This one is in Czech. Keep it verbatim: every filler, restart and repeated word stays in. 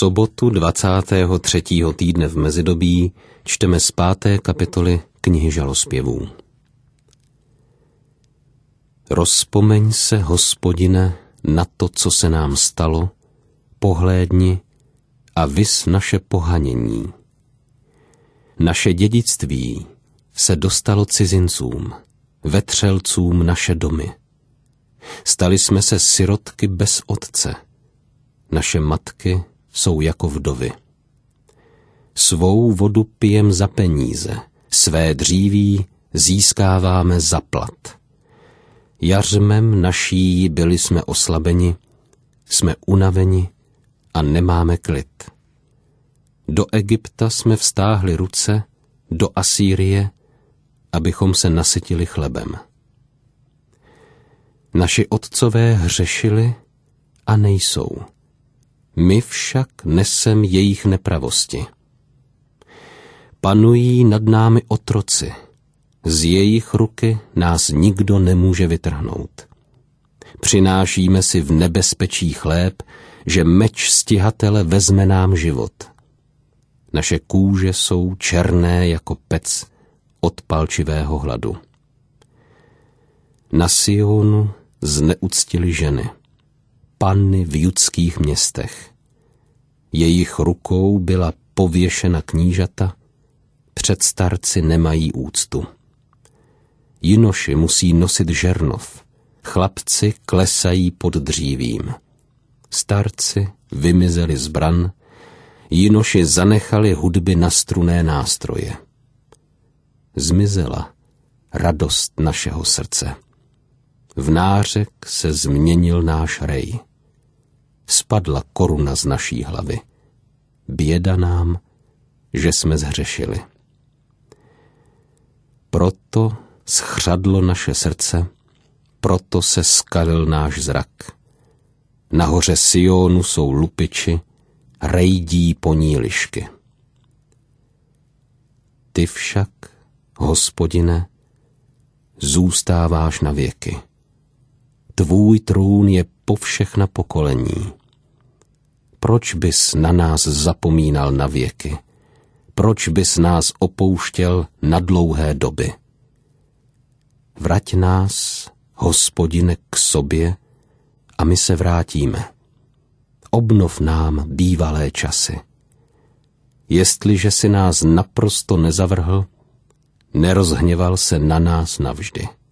sobotu dvacátého třetího týdne v mezidobí čteme z páté kapitoly knihy Žalospěvů. Rozpomeň se, Hospodine, na to, co se nám stalo, pohlédni a vys naše pohanění. Naše dědictví se dostalo cizincům, vetřelcům naše domy. Stali jsme se sirotky bez otce. Naše matky jsou jako vdovy. Svou vodu pijem za peníze, své dříví získáváme za plat. Jařmem naší byli jsme oslabeni, jsme unaveni a nemáme klid. Do Egypta jsme vztáhli ruce, do Asýrie, abychom se nasytili chlebem. Naši otcové hřešili a nejsou. My však nesem jejich nepravosti. Panují nad námi otroci. Z jejich ruky nás nikdo nemůže vytrhnout. Přinášíme si v nebezpečí chléb, že meč stihatele vezme nám život. Naše kůže jsou černé jako pec od palčivého hladu. Na Sionu zneuctili ženy, panny v judských městech. Jejich rukou byla pověšena knížata, před starci nemají úctu. Jinoši musí nosit žernov, chlapci klesají pod dřívím. Starci vymizeli z bran, jinoši zanechali hudby na strunné nástroje. Zmizela radost našeho srdce. V nářek se změnil náš rej. Spadla koruna z naší hlavy. Běda nám, že jsme zhřešili. Proto schřadlo naše srdce, proto se skalil náš zrak. Nahoře Sionu jsou lupiči, rejdí po ní lišky. Ty však, Hospodine, zůstáváš na věky. Tvůj trůn je po všechna pokolení. Proč bys na nás zapomínal na věky? Proč bys nás opouštěl na dlouhé doby? Vrať nás, Hospodine, k sobě a my se vrátíme. Obnov nám bývalé časy. Jestliže si nás naprosto nezavrhl, nerozhněval se na nás navždy.